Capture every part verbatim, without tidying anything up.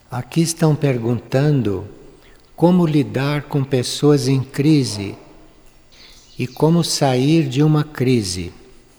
Aqui estão perguntando como lidar com pessoas em crise e como sair de uma crise.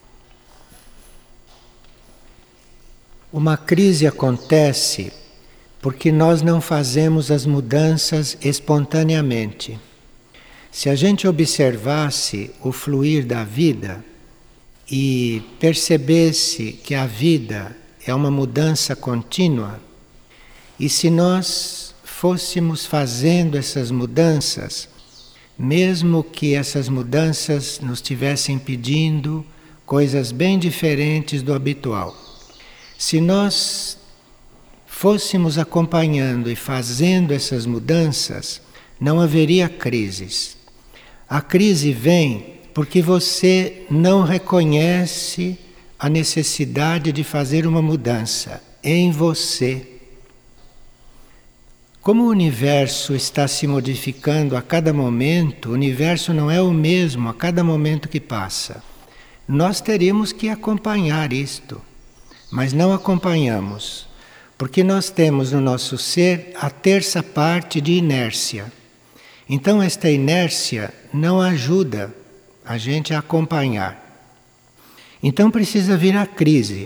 Uma crise acontece porque nós não fazemos as mudanças espontaneamente. Se a gente observasse o fluir da vida e percebesse que a vida é uma mudança contínua, e se nós fôssemos fazendo essas mudanças, mesmo que essas mudanças nos estivessem pedindo coisas bem diferentes do habitual, se nós fôssemos acompanhando e fazendo essas mudanças, não haveria crises. A crise vem porque você não reconhece a necessidade de fazer uma mudança em você. Como o universo está se modificando a cada momento, o universo não é o mesmo a cada momento que passa. Nós teríamos que acompanhar isto, mas não acompanhamos, porque nós temos no nosso ser a terça parte de inércia. Então esta inércia não ajuda a gente a acompanhar. Então precisa vir a crise.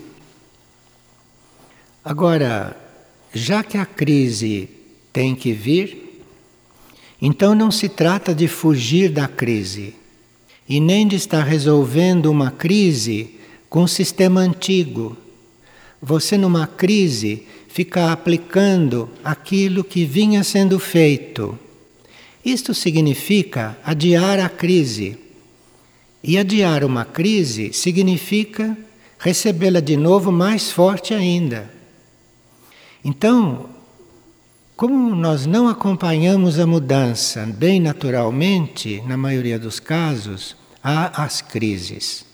Agora, já que a crise tem que vir, então não se trata de fugir da crise e nem de estar resolvendo uma crise com um sistema antigo. Você numa crise fica aplicando aquilo que vinha sendo feito. Isto significa adiar a crise. E adiar uma crise significa recebê-la de novo mais forte ainda. Então, como nós não acompanhamos a mudança bem naturalmente, na maioria dos casos, há as crises.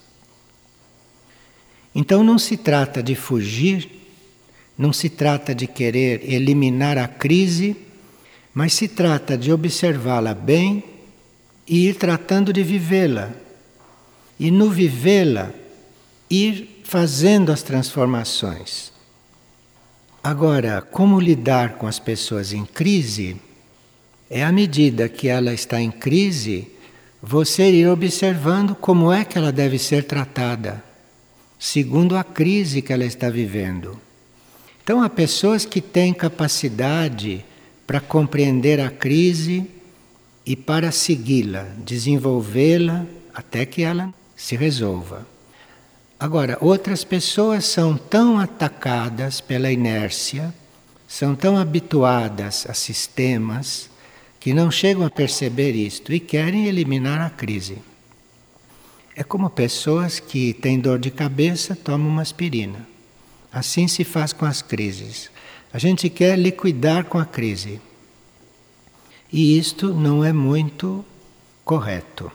Então não se trata de fugir, não se trata de querer eliminar a crise, mas se trata de observá-la bem e ir tratando de vivê-la. E no vivê-la, ir fazendo as transformações. Agora, como lidar com as pessoas em crise? É à medida que ela está em crise, você ir observando como é que ela deve ser tratada, segundo a crise que ela está vivendo. Então, há pessoas que têm capacidade para compreender a crise e para segui-la, desenvolvê-la até que ela se resolva. Agora, outras pessoas são tão atacadas pela inércia, são tão habituadas a sistemas, que não chegam a perceber isto e querem eliminar a crise. É como pessoas que têm dor de cabeça, tomam uma aspirina. Assim se faz com as crises. A gente quer liquidar com a crise. E isto não é muito correto.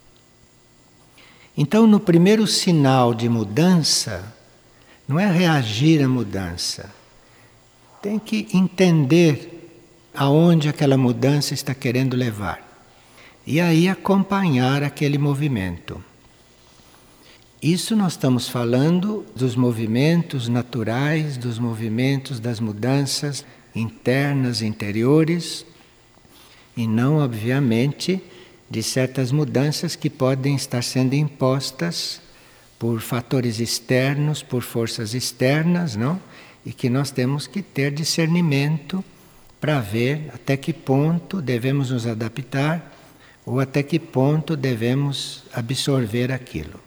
Então, no primeiro sinal de mudança, não é reagir à mudança. Tem que entender aonde aquela mudança está querendo levar. E aí acompanhar aquele movimento. Isso nós estamos falando dos movimentos naturais, dos movimentos das mudanças internas, interiores, e não, obviamente, de certas mudanças que podem estar sendo impostas por fatores externos, por forças externas, não? E que nós temos que ter discernimento para ver até que ponto devemos nos adaptar ou até que ponto devemos absorver aquilo.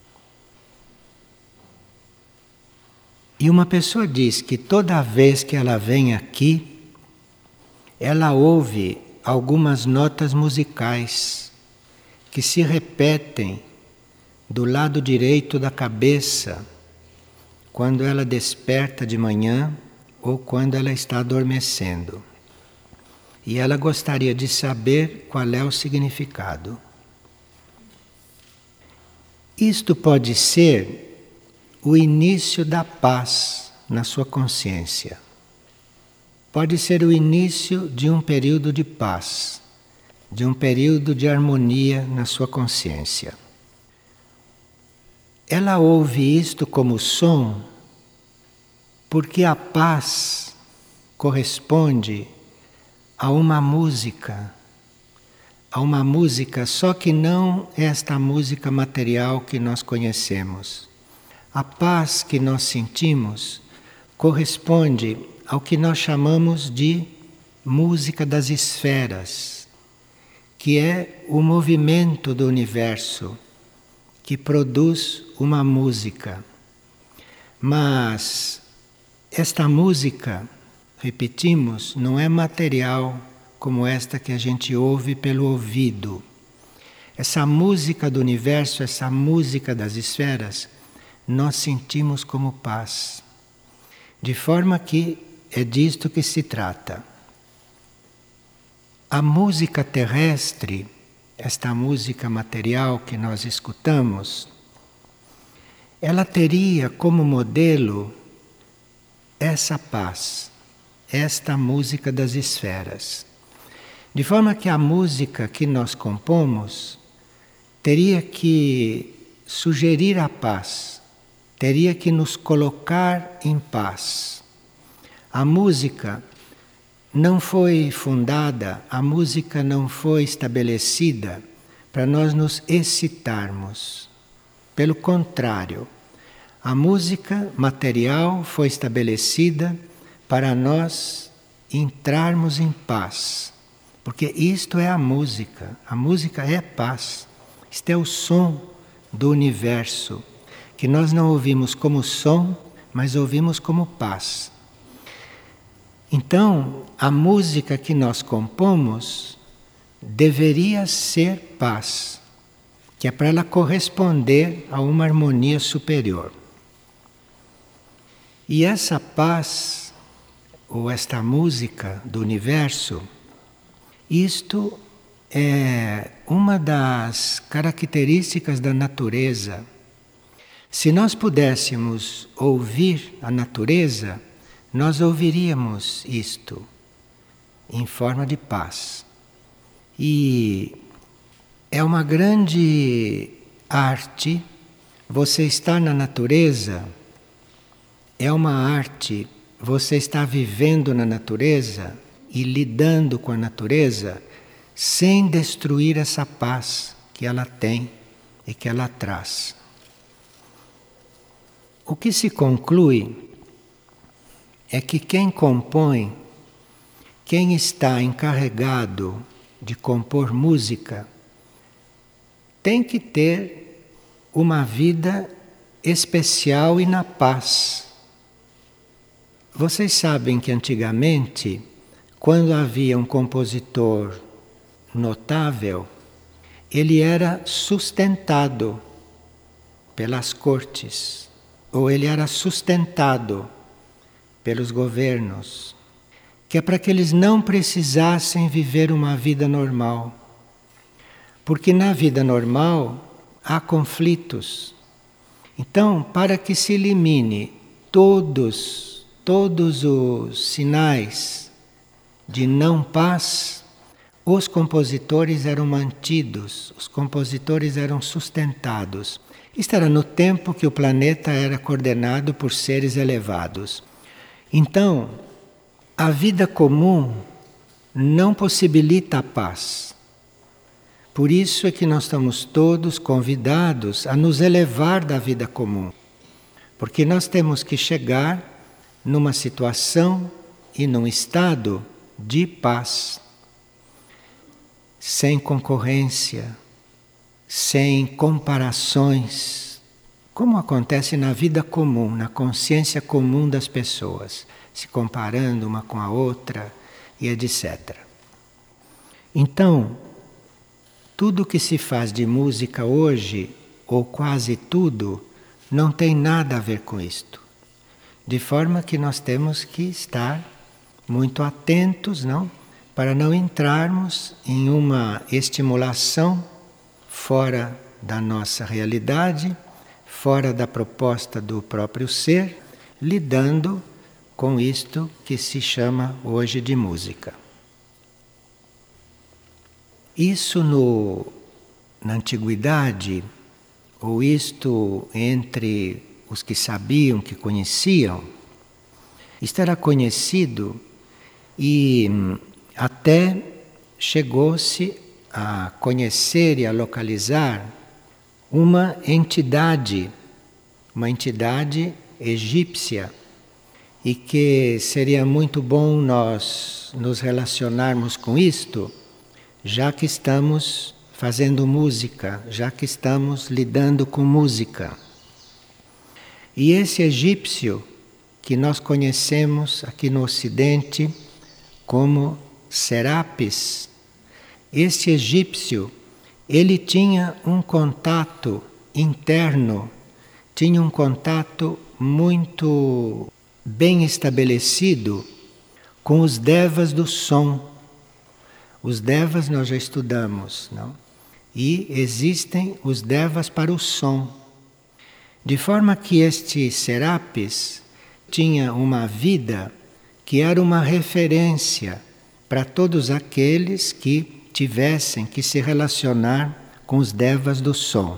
E uma pessoa diz que toda vez que ela vem aqui, ela ouve algumas notas musicais que se repetem do lado direito da cabeça quando ela desperta de manhã ou quando ela está adormecendo. E ela gostaria de saber qual é o significado. Isto pode ser o início da paz na sua consciência. Pode ser o início de um período de paz, de um período de harmonia na sua consciência. Ela ouve isto como som porque a paz corresponde a uma música, a uma música, só que não esta música material que nós conhecemos. A paz que nós sentimos corresponde ao que nós chamamos de música das esferas, que é o movimento do universo que produz uma música. Mas esta música, repetimos, não é material como esta que a gente ouve pelo ouvido. Essa música do universo, essa música das esferas, nós sentimos como paz. De forma que é disto que se trata. A música terrestre, esta música material que nós escutamos, ela teria como modelo essa paz, esta música das esferas. De forma que a música que nós compomos teria que sugerir a paz, teria que nos colocar em paz. A música não foi fundada, a música não foi estabelecida para nós nos excitarmos. Pelo contrário, a música material foi estabelecida para nós entrarmos em paz. Porque isto é a música. A música é paz. Isto é o som do universo, que nós não ouvimos como som, mas ouvimos como paz. Então, a música que nós compomos deveria ser paz, que é para ela corresponder a uma harmonia superior. E essa paz, ou esta música do universo, isto é uma das características da natureza. Se nós pudéssemos ouvir a natureza, nós ouviríamos isto em forma de paz. E é uma grande arte você estar na natureza, é uma arte você estar vivendo na natureza e lidando com a natureza sem destruir essa paz que ela tem e que ela traz. O que se conclui é que quem compõe, quem está encarregado de compor música, tem que ter uma vida especial e na paz. Vocês sabem que antigamente, quando havia um compositor notável, ele era sustentado pelas cortes, ou ele era sustentado pelos governos, que é para que eles não precisassem viver uma vida normal. Porque na vida normal há conflitos. Então, para que se elimine todos, todos os sinais de não paz, os compositores eram mantidos, os compositores eram sustentados. Isto era no tempo que o planeta era coordenado por seres elevados. Então, a vida comum não possibilita a paz. Por isso é que nós estamos todos convidados a nos elevar da vida comum. Porque nós temos que chegar numa situação e num estado de paz. Sem concorrência, sem comparações, como acontece na vida comum, na consciência comum das pessoas, se comparando uma com a outra e etcétera. Então, tudo que se faz de música hoje, ou quase tudo, não tem nada a ver com isto. De forma que nós temos que estar muito atentos, não? Para não entrarmos em uma estimulação fora da nossa realidade, fora da proposta do próprio ser, lidando com isto que se chama hoje de música. Isso no, na antiguidade, ou isto entre os que sabiam, que conheciam, isto era conhecido E até chegou-se a conhecer e a localizar uma entidade, uma entidade egípcia, e que seria muito bom nós nos relacionarmos com isto, já que estamos fazendo música, já que estamos lidando com música. E esse egípcio, que nós conhecemos aqui no Ocidente como Serapis, esse egípcio, ele tinha um contato interno, tinha um contato muito bem estabelecido com os devas do som. Os devas nós já estudamos, não? E existem os devas para o som. De forma que este Serapis tinha uma vida que era uma referência para todos aqueles que tivessem que se relacionar com os devas do som.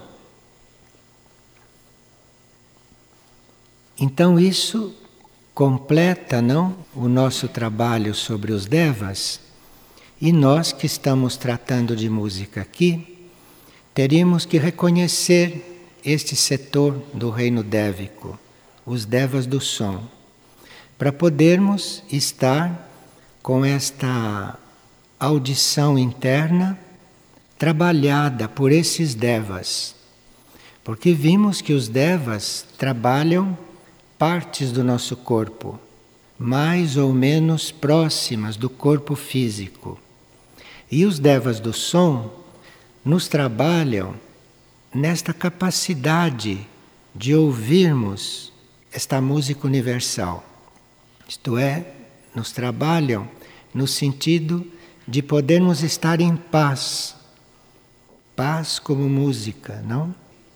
Então isso completa, não, o nosso trabalho sobre os devas, e nós que estamos tratando de música aqui, teríamos que reconhecer este setor do reino dévico, os devas do som, para podermos estar com esta audição interna trabalhada por esses devas. Porque vimos que os devas trabalham partes do nosso corpo, mais ou menos próximas do corpo físico. E os devas do som nos trabalham nesta capacidade de ouvirmos esta música universal. Isto é, nos trabalham no sentido de podermos estar em paz. Paz como música, não?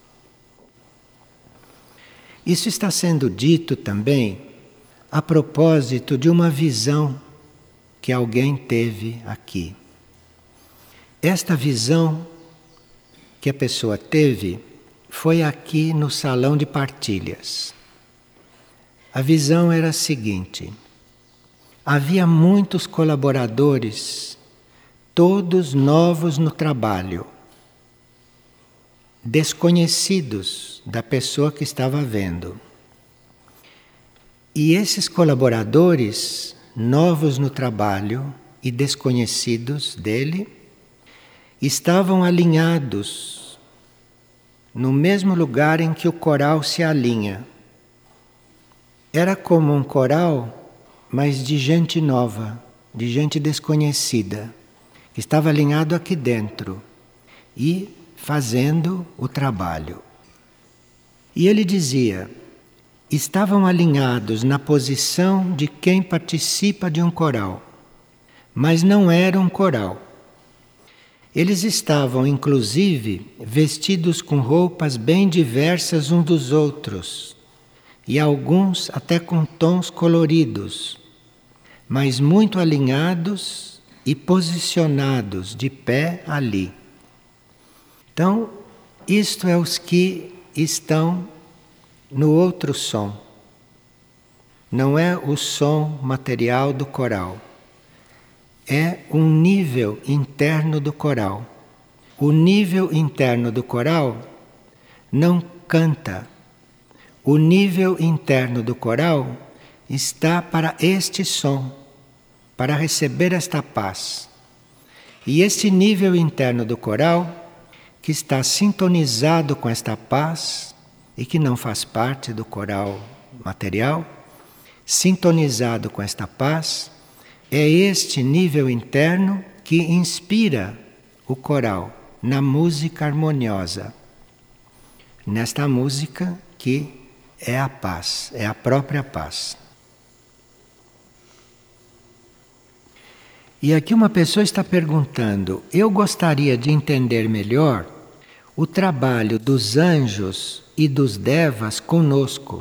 Isso está sendo dito também a propósito de uma visão que alguém teve aqui. Esta visão que a pessoa teve foi aqui no salão de partilhas. A visão era a seguinte: havia muitos colaboradores, todos novos no trabalho, desconhecidos da pessoa que estava vendo. E esses colaboradores, novos no trabalho e desconhecidos dele, estavam alinhados no mesmo lugar em que o coral se alinha. Era como um coral, mas de gente nova, de gente desconhecida, que estava alinhado aqui dentro e fazendo o trabalho. E ele dizia, estavam alinhados na posição de quem participa de um coral, mas não era um coral. Eles estavam, inclusive, vestidos com roupas bem diversas uns dos outros, e alguns até com tons coloridos, mas muito alinhados e posicionados de pé ali. Então, isto é os que estão no outro som. Não é o som material do coral. É um nível interno do coral. O nível interno do coral não canta. O nível interno do coral está para este som, para receber esta paz. E este nível interno do coral, que está sintonizado com esta paz e que não faz parte do coral material, sintonizado com esta paz, é este nível interno que inspira o coral na música harmoniosa. Nesta música que é a paz, é a própria paz. E aqui uma pessoa está perguntando, eu gostaria de entender melhor o trabalho dos anjos e dos devas conosco.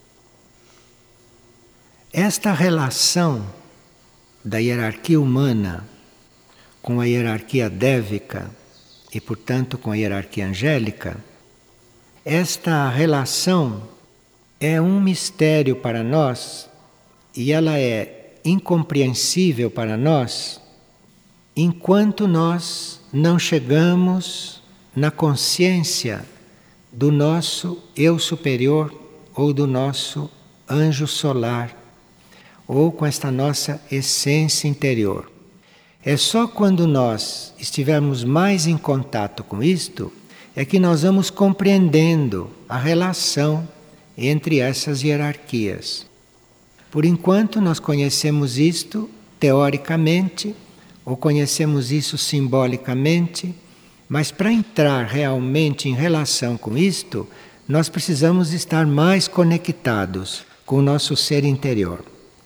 Esta relação da hierarquia humana com a hierarquia dévica e, portanto, com a hierarquia angélica, esta relação é um mistério para nós e ela é incompreensível para nós enquanto nós não chegamos na consciência do nosso eu superior ou do nosso anjo solar, ou com esta nossa essência interior. É só quando nós estivermos mais em contato com isto é que nós vamos compreendendo a relação entre essas hierarquias. Por enquanto nós conhecemos isto teoricamente, ou conhecemos isso simbolicamente, mas para entrar realmente em relação com isto, nós precisamos estar mais conectados com o nosso ser interior.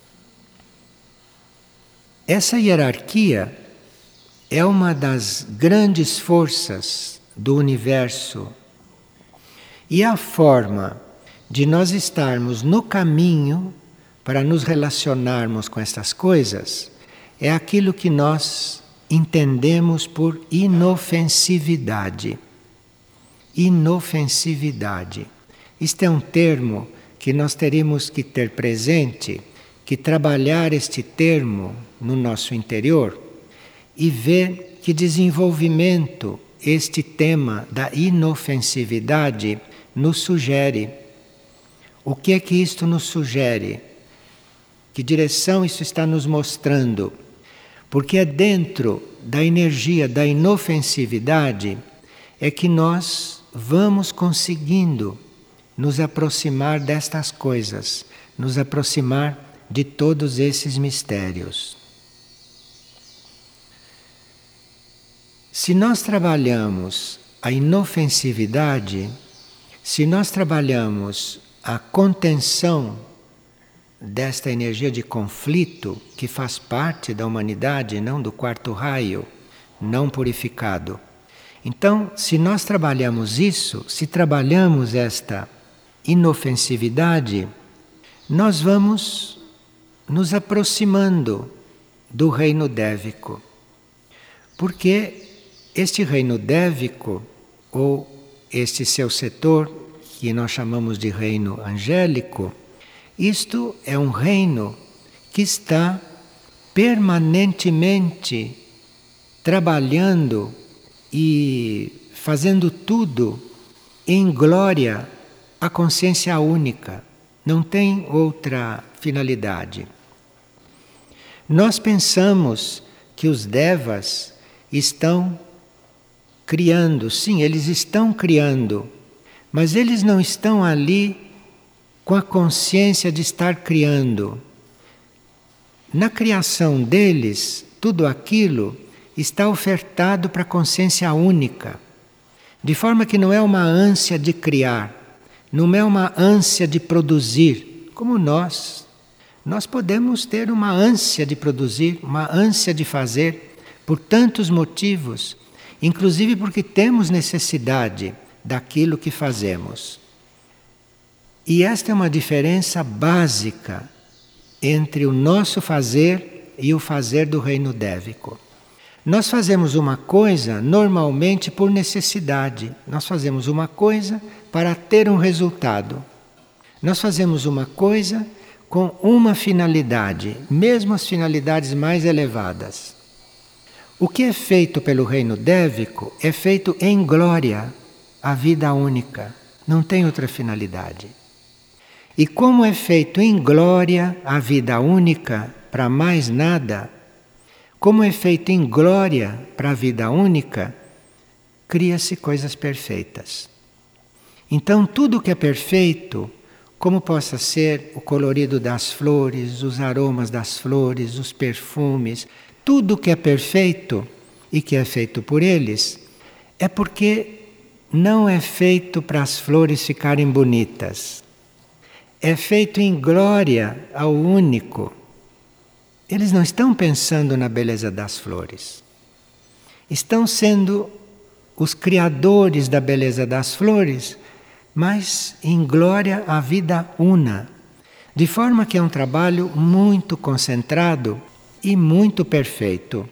Essa hierarquia é uma das grandes forças do universo e a forma de nós estarmos no caminho para nos relacionarmos com estas coisas é aquilo que nós entendemos por inofensividade. Inofensividade. Isto é um termo que nós teríamos que ter presente, que trabalhar este termo no nosso interior e ver que desenvolvimento este tema da inofensividade nos sugere. O que é que isto nos sugere? Que direção isso está nos mostrando? Porque é dentro da energia da inofensividade é que nós vamos conseguindo nos aproximar destas coisas, nos aproximar de todos esses mistérios. Se nós trabalhamos a inofensividade, se nós trabalhamos a contenção desta energia de conflito que faz parte da humanidade, não do quarto raio, não purificado. Então, se nós trabalhamos isso, se trabalhamos esta inofensividade, nós vamos nos aproximando do reino dévico. Porque este reino dévico, ou este seu setor, que nós chamamos de reino angélico, isto é um reino que está permanentemente trabalhando e fazendo tudo em glória à consciência única. Não tem outra finalidade. Nós pensamos que os devas estão criando, sim, eles estão criando, mas eles não estão ali com a consciência de estar criando. Na criação deles, tudo aquilo está ofertado para a consciência única, de forma que não é uma ânsia de criar, não é uma ânsia de produzir, como nós. Nós podemos ter uma ânsia de produzir, uma ânsia de fazer, por tantos motivos, inclusive porque temos necessidade daquilo que fazemos. E esta é uma diferença básica entre o nosso fazer e o fazer do reino dévico. Nós fazemos uma coisa normalmente por necessidade. Nós fazemos uma coisa para ter um resultado. Nós fazemos uma coisa com uma finalidade, mesmo as finalidades mais elevadas. O que é feito pelo reino dévico é feito em glória à vida única. Não tem outra finalidade. E como é feito em glória a vida única, para mais nada, como é feito em glória para a vida única, cria-se coisas perfeitas. Então tudo que é perfeito, como possa ser o colorido das flores, os aromas das flores, os perfumes, tudo que é perfeito e que é feito por eles, é porque não é feito para as flores ficarem bonitas. É feito em glória ao único. Eles não estão pensando na beleza das flores. Estão sendo os criadores da beleza das flores, mas em glória à vida una. De forma que é um trabalho muito concentrado e muito perfeito.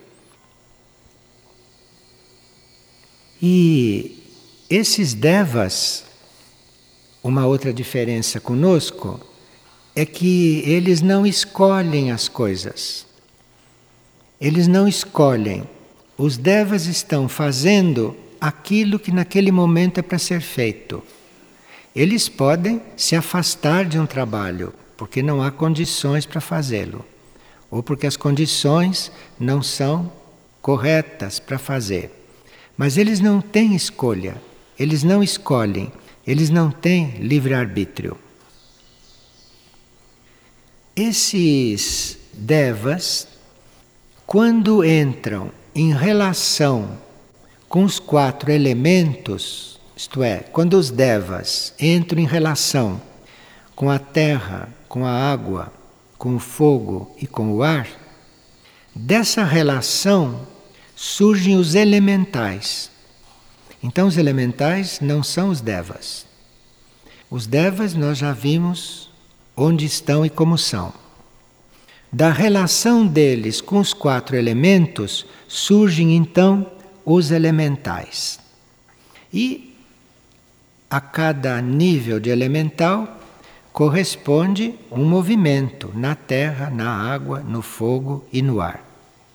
E esses devas, uma outra diferença conosco, é que eles não escolhem as coisas. Eles não escolhem. Os devas estão fazendo aquilo que naquele momento é para ser feito. Eles podem se afastar de um trabalho, porque não há condições para fazê-lo, ou porque as condições não são corretas para fazer. Mas eles não têm escolha, eles não escolhem, eles não têm livre-arbítrio. Esses devas, quando entram em relação com os quatro elementos, isto é, quando os devas entram em relação com a terra, com a água, com o fogo e com o ar, dessa relação surgem os elementais. Então os elementais não são os devas. Os devas nós já vimos onde estão e como são. Da relação deles com os quatro elementos surgem então os elementais. E a cada nível de elemental corresponde um movimento na terra, na água, no fogo e no ar.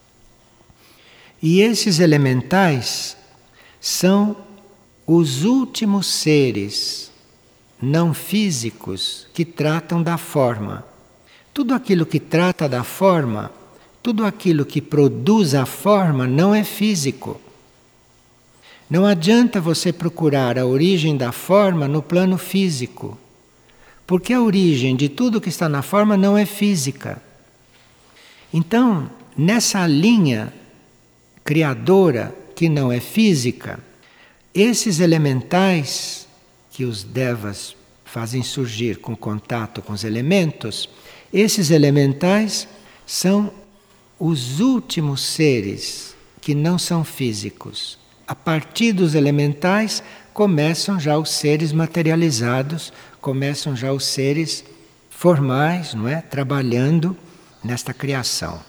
E esses elementais são os últimos seres não físicos que tratam da forma. Tudo aquilo que trata da forma, tudo aquilo que produz a forma não é físico. Não adianta você procurar a origem da forma no plano físico, porque a origem de tudo que está na forma não é física. Então, nessa linha criadora que não é física, esses elementais que os devas fazem surgir com contato com os elementos, esses elementais são os últimos seres que não são físicos. A partir dos elementais começam já os seres materializados, começam já os seres formais, não é? Trabalhando nesta criação.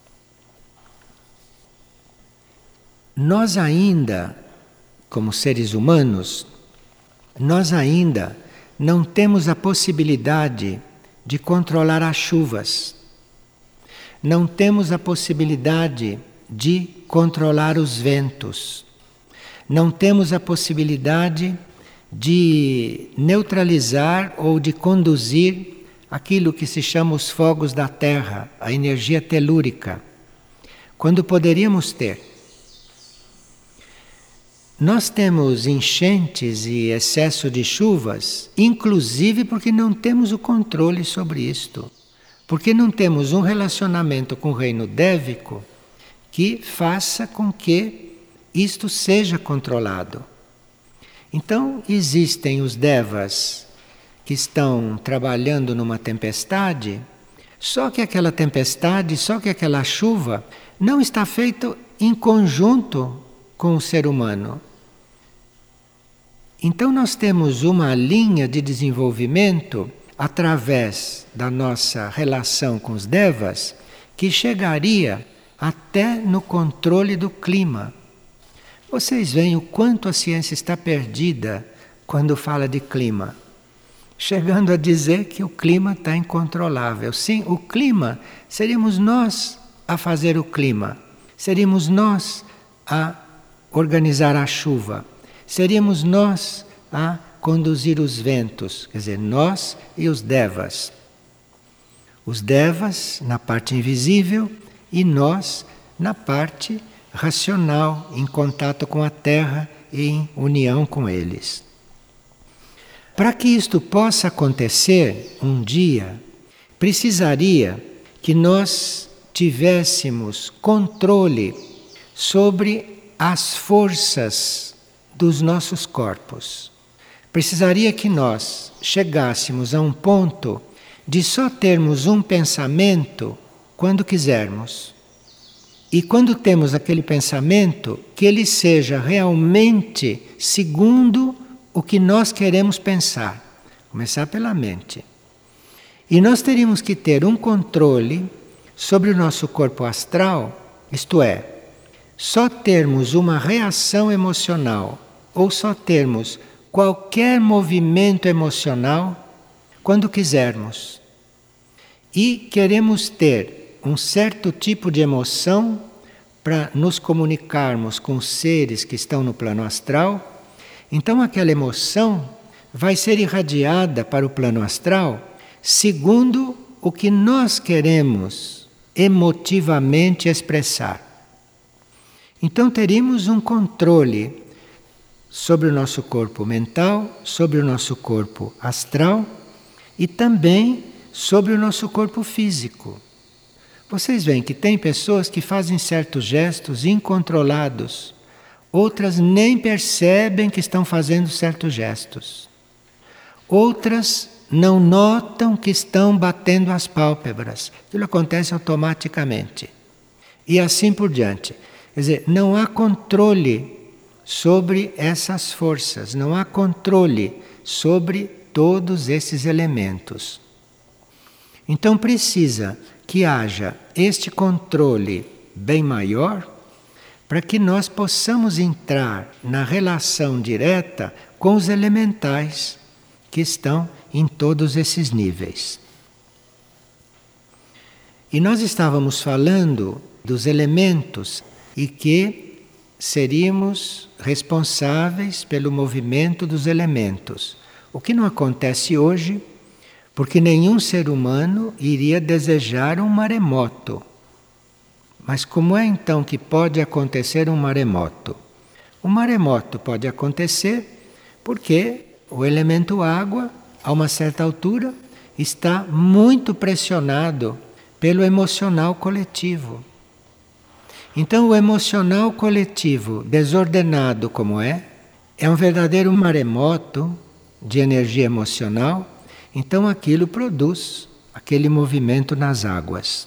Nós ainda, como seres humanos, nós ainda não temos a possibilidade de controlar as chuvas. Não temos a possibilidade de controlar os ventos. Não temos a possibilidade de neutralizar ou de conduzir aquilo que se chama os fogos da terra, a energia telúrica, quando poderíamos ter. Nós temos enchentes e excesso de chuvas, inclusive porque não temos o controle sobre isto, porque não temos um relacionamento com o reino dévico que faça com que isto seja controlado. Então, existem os devas que estão trabalhando numa tempestade, só que aquela tempestade, só que aquela chuva não está feita em conjunto com o ser humano. Então, nós temos uma linha de desenvolvimento através da nossa relação com os devas que chegaria até no controle do clima. Vocês veem o quanto a ciência está perdida quando fala de clima, chegando a dizer que o clima está incontrolável. Sim, o clima, seríamos nós a fazer o clima, seríamos nós a organizar a chuva, seríamos nós a conduzir os ventos, quer dizer, nós e os devas. Os devas na parte invisível e nós na parte racional, em contato com a Terra e em união com eles. Para que isto possa acontecer um dia, precisaria que nós tivéssemos controle sobre as forças dos nossos corpos. Precisaria que nós chegássemos a um ponto de só termos um pensamento quando quisermos. E quando temos aquele pensamento, que ele seja realmente segundo o que nós queremos pensar. Começar pela mente. E nós teríamos que ter um controle sobre o nosso corpo astral, isto é, só termos uma reação emocional ou só termos qualquer movimento emocional quando quisermos. e queremos ter um certo tipo de emoção para nos comunicarmos com os seres que estão no plano astral, então aquela emoção vai ser irradiada para o plano astral segundo o que nós queremos emotivamente expressar. Então teríamos um controle sobre o nosso corpo mental, sobre o nosso corpo astral e também sobre o nosso corpo físico. Vocês veem que tem pessoas que fazem certos gestos incontrolados, outras nem percebem que estão fazendo certos gestos. Outras não notam que estão batendo as pálpebras. Aquilo acontece automaticamente. E assim por diante. Quer dizer, não há controle sobre essas forças, não há controle sobre todos esses elementos. Então precisa que haja este controle bem maior para que nós possamos entrar na relação direta com os elementais que estão em todos esses níveis. E nós estávamos falando dos elementos e que seríamos responsáveis pelo movimento dos elementos. O que não acontece hoje, porque nenhum ser humano iria desejar um maremoto. Mas como é então que pode acontecer um maremoto? O maremoto pode acontecer porque o elemento água, a uma certa altura, está muito pressionado pelo emocional coletivo. Então, o emocional coletivo, desordenado como é, é um verdadeiro maremoto de energia emocional. Então, aquilo produz aquele movimento nas águas.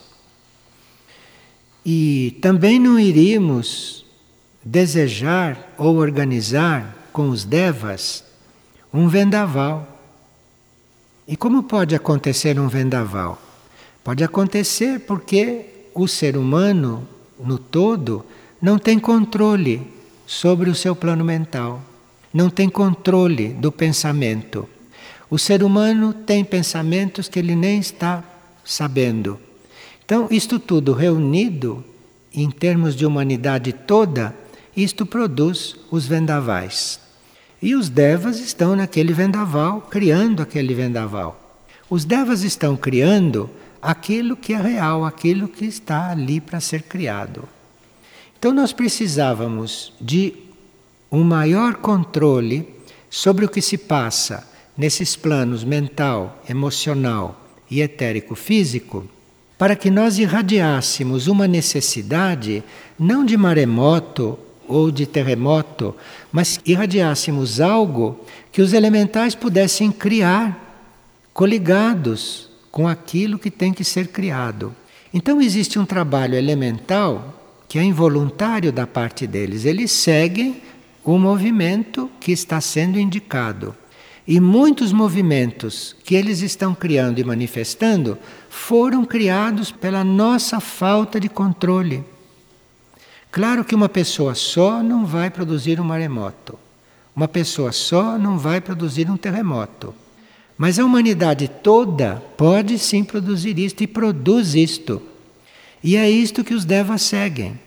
E também não iríamos desejar ou organizar com os devas um vendaval. E como pode acontecer um vendaval? Pode acontecer porque o ser humano, no todo, não tem controle sobre o seu plano mental, não tem controle do pensamento. O ser humano tem pensamentos que ele nem está sabendo. Então, isto tudo reunido, em termos de humanidade toda, isto produz os vendavais. E os devas estão naquele vendaval, criando aquele vendaval. Os devas estão criando aquilo que é real, aquilo que está ali para ser criado. Então nós precisávamos de um maior controle sobre o que se passa nesses planos mental, emocional e etérico-físico, para que nós irradiássemos uma necessidade não de maremoto ou de terremoto, mas irradiássemos algo que os elementais pudessem criar, coligados com aquilo que tem que ser criado. Então existe um trabalho elemental que é involuntário da parte deles. Eles seguem o movimento que está sendo indicado. E muitos movimentos que eles estão criando e manifestando foram criados pela nossa falta de controle. Claro que uma pessoa só não vai produzir um maremoto. Uma pessoa só não vai produzir um terremoto. Mas a humanidade toda pode sim produzir isto e produz isto. E é isto que os devas seguem.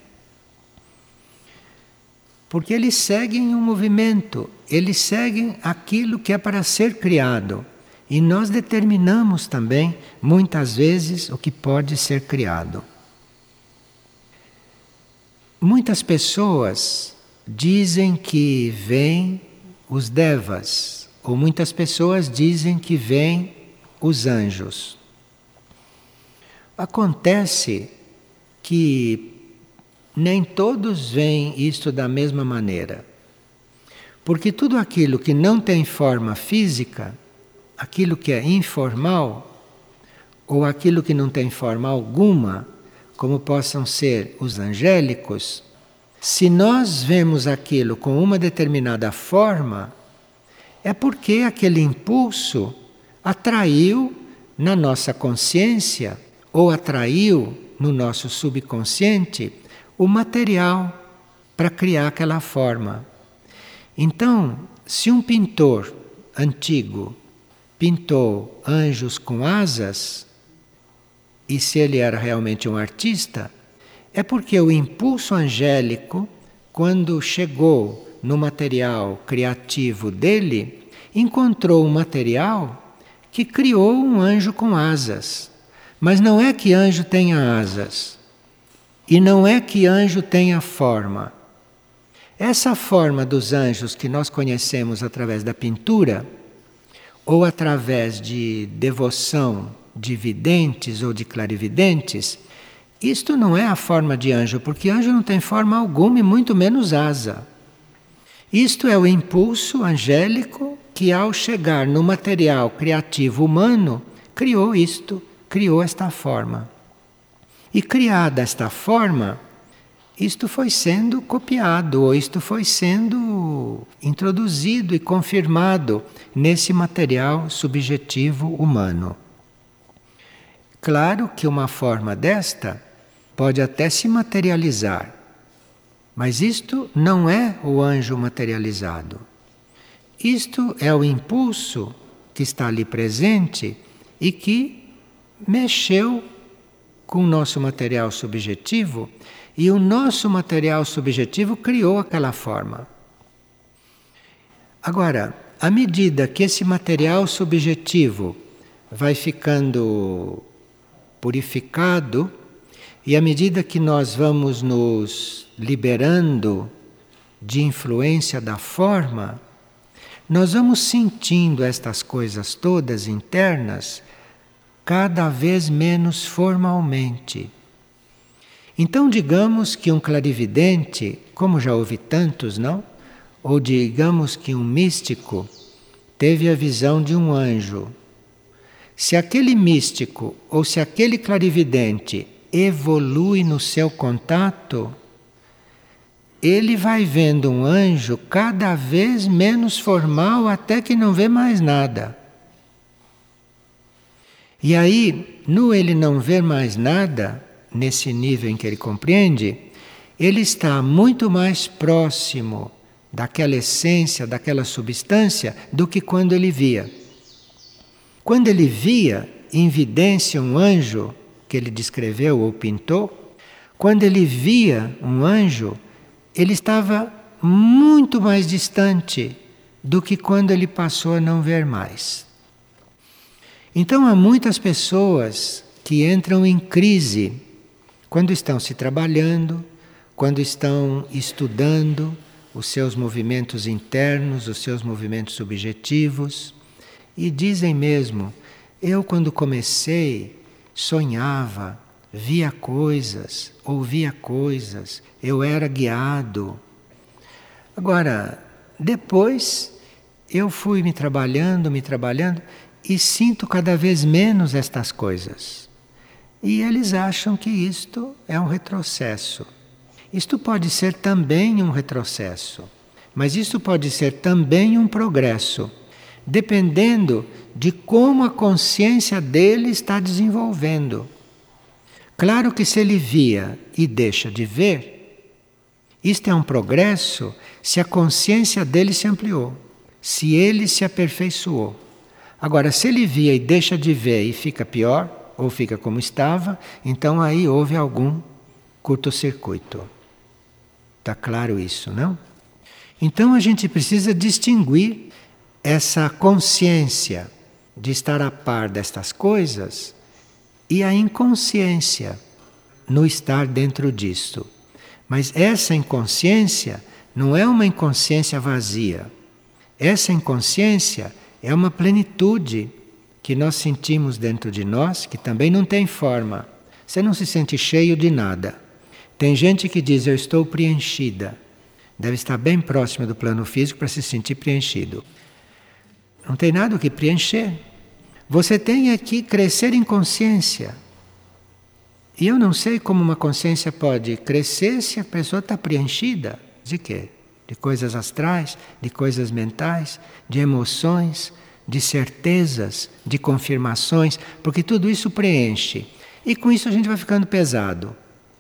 Porque eles seguem um movimento, eles seguem aquilo que é para ser criado. E nós determinamos também, muitas vezes, o que pode ser criado. Muitas pessoas dizem que vêm os devas, ou muitas pessoas dizem que vêm os anjos. Acontece que nem todos veem isto da mesma maneira. Porque tudo aquilo que não tem forma física, aquilo que é informal, ou aquilo que não tem forma alguma, como possam ser os angélicos, se nós vemos aquilo com uma determinada forma, é porque aquele impulso atraiu na nossa consciência ou atraiu no nosso subconsciente o material para criar aquela forma. Então, se um pintor antigo pintou anjos com asas, e se ele era realmente um artista, é porque o impulso angélico, quando chegou no material criativo dele, encontrou um material que criou um anjo com asas. Mas não é que anjo tenha asas. E não é que anjo tenha forma. Essa forma dos anjos que nós conhecemos através da pintura, ou através de devoção de videntes ou de clarividentes, isto não é a forma de anjo, porque anjo não tem forma alguma e muito menos asa. Isto é o impulso angélico que, ao chegar no material criativo humano, criou isto, criou esta forma. E criada esta forma, isto foi sendo copiado, ou isto foi sendo introduzido e confirmado nesse material subjetivo humano. Claro que uma forma desta pode até se materializar, mas isto não é o anjo materializado. Isto é o impulso que está ali presente e que mexeu com o nosso material subjetivo, e o nosso material subjetivo criou aquela forma. Agora, à medida que esse material subjetivo vai ficando purificado, e à medida que nós vamos nos liberando de influência da forma, nós vamos sentindo estas coisas todas internas cada vez menos formalmente. Então, digamos que um clarividente, como já houve tantos, não? Ou digamos que um místico teve a visão de um anjo. Se aquele místico ou se aquele clarividente evolui no seu contato, ele vai vendo um anjo cada vez menos formal até que não vê mais nada. E aí, no ele não ver mais nada, nesse nível em que ele compreende, ele está muito mais próximo daquela essência, daquela substância, do que quando ele via. Quando ele via em evidência um anjo, que ele descreveu ou pintou, quando ele via um anjo, ele estava muito mais distante do que quando ele passou a não ver mais. Então há muitas pessoas que entram em crise quando estão se trabalhando, quando estão estudando os seus movimentos internos, os seus movimentos subjetivos, e dizem mesmo: eu quando comecei sonhava, via coisas, ouvia coisas, eu era guiado. Agora, depois eu fui me trabalhando, me trabalhando e sinto cada vez menos estas coisas. E eles acham que isto é um retrocesso. Isto pode ser também um retrocesso, mas isto pode ser também um progresso, dependendo de como a consciência dele está desenvolvendo. Claro que se ele via e deixa de ver, isto é um progresso se a consciência dele se ampliou, se ele se aperfeiçoou. Agora, se ele via e deixa de ver e fica pior, ou fica como estava, então aí houve algum curto-circuito. Está claro isso, não? Então a gente precisa distinguir essa consciência de estar a par destas coisas e a inconsciência no estar dentro disto. Mas essa inconsciência não é uma inconsciência vazia. Essa inconsciência é uma plenitude que nós sentimos dentro de nós, que também não tem forma. Você não se sente cheio de nada. Tem gente que diz: eu estou preenchida. Deve estar bem próximo do plano físico para se sentir preenchido. Não tem nada o que preencher. Você tem que crescer em consciência. E eu não sei como uma consciência pode crescer se a pessoa está preenchida. De quê? De coisas astrais, de coisas mentais, de emoções, de certezas, de confirmações, porque tudo isso preenche. E com isso a gente vai ficando pesado.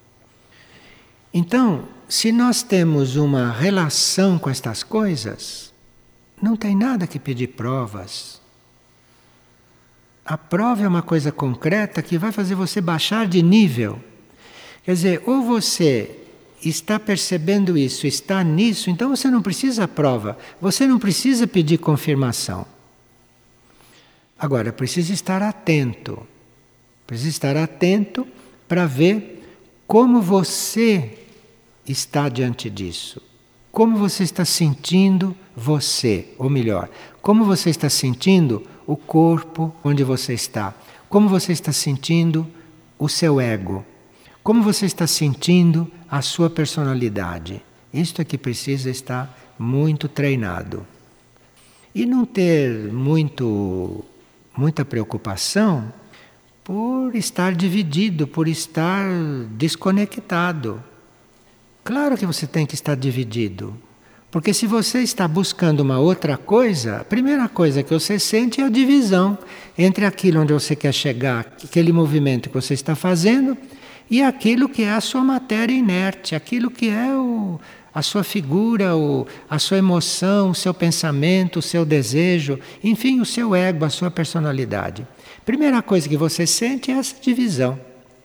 Então, se nós temos uma relação com estas coisas, não tem nada que pedir provas. A prova é uma coisa concreta que vai fazer você baixar de nível. Quer dizer, ou você está percebendo isso, está nisso, então você não precisa prova, você não precisa pedir confirmação. Agora, precisa estar atento. Precisa estar atento para ver como você está diante disso. Como você está sentindo você, ou melhor, como você está sentindo o corpo onde você está. Como você está sentindo o seu ego. Como você está sentindo a sua personalidade. Isto é que precisa estar muito treinado. E não ter muito, muita preocupação por estar dividido, por estar desconectado. Claro que você tem que estar dividido. Porque se você está buscando uma outra coisa, a primeira coisa que você sente é a divisão entre aquilo onde você quer chegar, aquele movimento que você está fazendo, e aquilo que é a sua matéria inerte, aquilo que é o, a sua figura, o, a sua emoção, o seu pensamento, o seu desejo, enfim, o seu ego, a sua personalidade. Primeira coisa que você sente é essa divisão.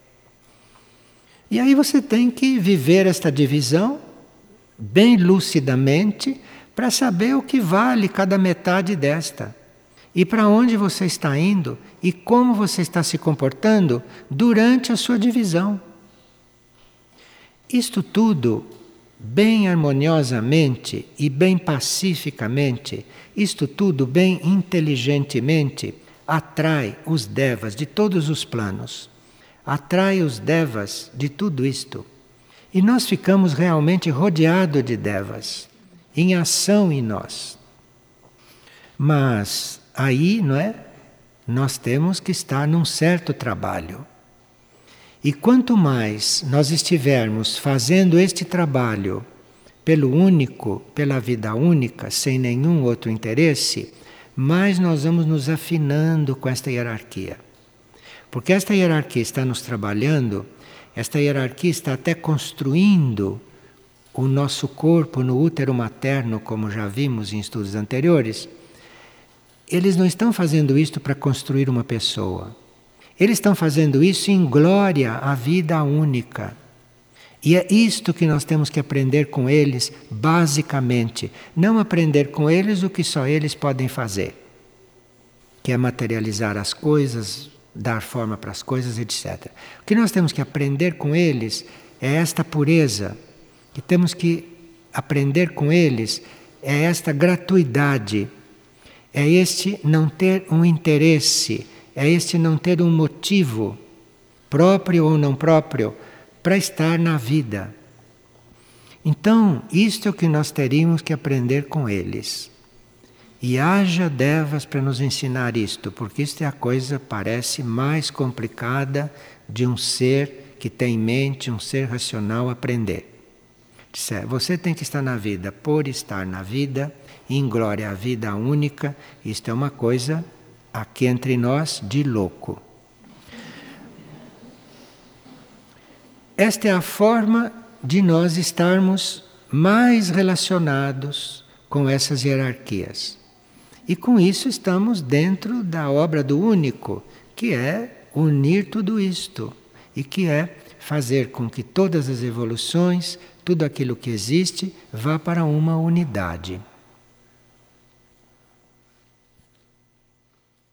E aí você tem que viver esta divisão bem lucidamente para saber o que vale cada metade desta. E para onde você está indo e como você está se comportando durante a sua divisão. Isto tudo, bem harmoniosamente e bem pacificamente, isto tudo bem inteligentemente, atrai os devas de todos os planos. Atrai os devas de tudo isto. E nós ficamos realmente rodeados de devas, em ação em nós. Mas aí, não é? Nós temos que estar num certo trabalho. E quanto mais nós estivermos fazendo este trabalho pelo único, pela vida única, sem nenhum outro interesse, mais nós vamos nos afinando com esta hierarquia. Porque esta hierarquia está nos trabalhando, esta hierarquia está até construindo o nosso corpo no útero materno, como já vimos em estudos anteriores. Eles não estão fazendo isto para construir uma pessoa. Eles estão fazendo isso em glória à vida única. E é isto que nós temos que aprender com eles, basicamente. Não aprender com eles o que só eles podem fazer, que é materializar as coisas, dar forma para as coisas, etcétera. O que nós temos que aprender com eles é esta pureza. O que temos que aprender com eles é esta gratuidade. É este não ter um interesse, é este não ter um motivo, próprio ou não próprio, para estar na vida. Então, isto é o que nós teríamos que aprender com eles. E haja devas para nos ensinar isto, porque isto é a coisa, parece, mais complicada de um ser que tem mente, um ser racional, aprender. Você tem que estar na vida por estar na vida, em glória à vida única. Isto é uma coisa, aqui entre nós, de louco. Esta é a forma de nós estarmos mais relacionados com essas hierarquias. E com isso estamos dentro da obra do único, que é unir tudo isto. E que é fazer com que todas as evoluções, tudo aquilo que existe, vá para uma unidade.